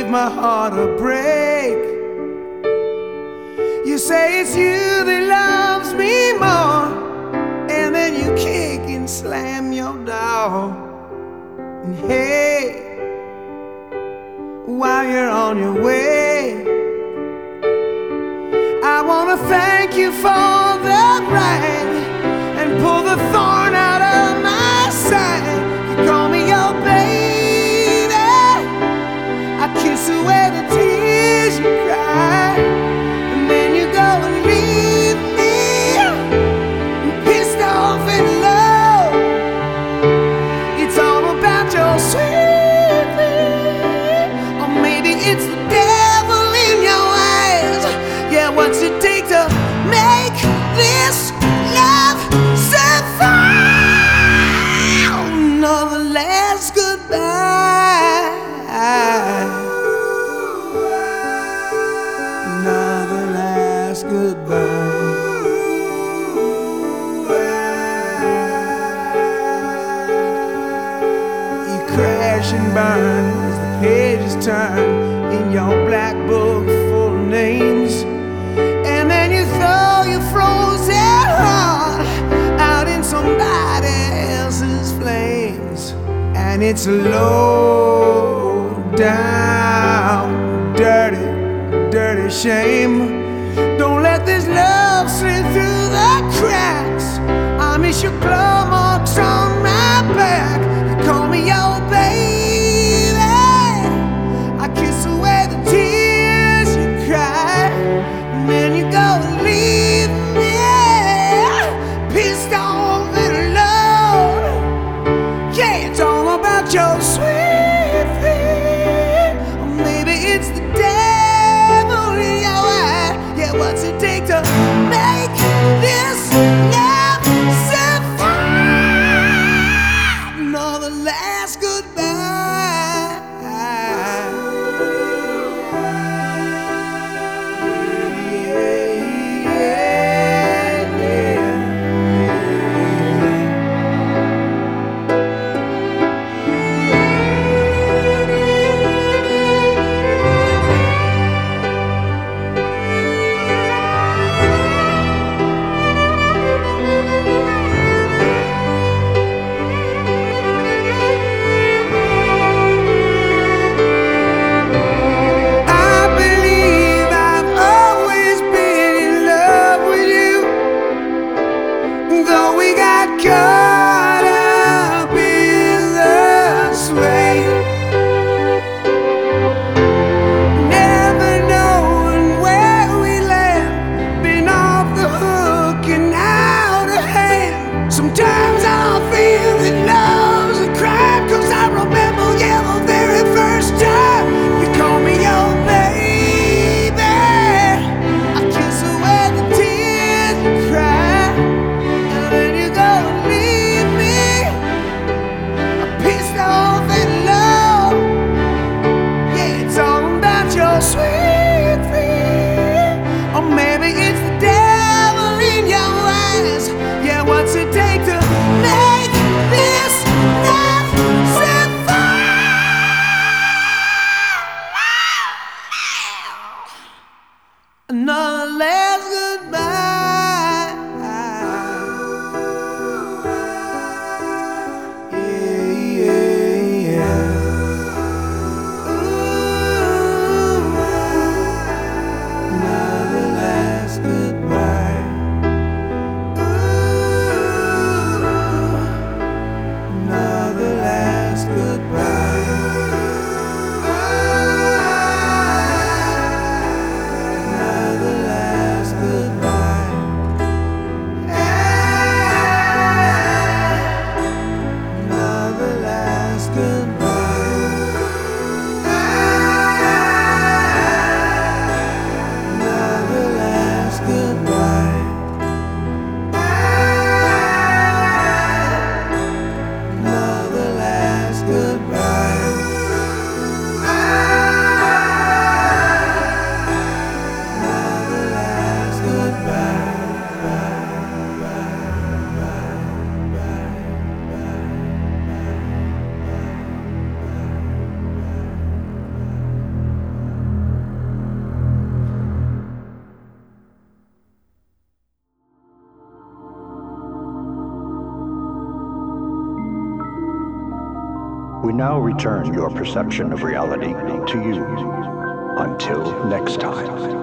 give my heart a break. You say it's you that loves me more, and then you kick and slam your door. And hey, while you're on your way, I wanna thank you for the ride and pull the thorn out of my side. You call me your baby, I kiss away the tears you cry, and then you go and leave me pissed off in love. It's all about your sweet thing, or maybe it's the devil in your eyes. Yeah, what's it take to make this love survive? Another last goodbye, another last goodbye. You crash and burn as the pages turn in your black book full of names, and then you throw your frozen heart out in somebody else's flames. And it's a low down, dirty, dirty shame. Don't let this love slip through the cracks. I miss your claw marks on my back. You call me your baby, I kiss away the tears you cry, and then you go and leave me pissed off and alone. Yeah, it's all about your sweet thing, or maybe it's the devil in your eye. Yeah, what's it take to make this love survive? Another last goodbye. We now return your perception of reality to you. Until next time.